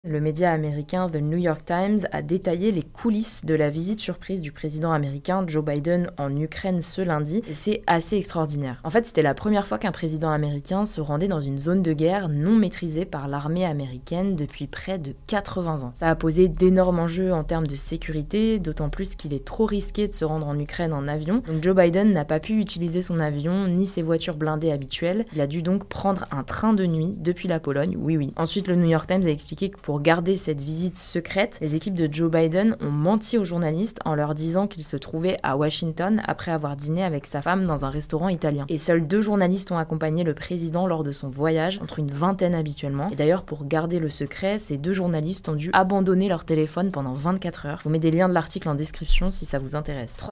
Le média américain The New York Times a détaillé les coulisses de la visite surprise du président américain Joe Biden en Ukraine ce lundi, et c'est assez extraordinaire. En fait, c'était la première fois qu'un président américain se rendait dans une zone de guerre non maîtrisée par l'armée américaine depuis près de 80 ans. Ça a posé d'énormes enjeux en termes de sécurité, d'autant plus qu'il est trop risqué de se rendre en Ukraine en avion. Donc Joe Biden n'a pas pu utiliser son avion ni ses voitures blindées habituelles. Il a dû donc prendre un train de nuit depuis la Pologne, oui. Ensuite, le New York Times a expliqué que pour garder cette visite secrète, les équipes de Joe Biden ont menti aux journalistes en leur disant qu'il se trouvait à Washington après avoir dîné avec sa femme dans un restaurant italien. Et seuls 2 journalistes ont accompagné le président lors de son voyage, contre une vingtaine habituellement. Et d'ailleurs, pour garder le secret, ces 2 journalistes ont dû abandonner leur téléphone pendant 24 heures. Je vous mets des liens de l'article en description si ça vous intéresse.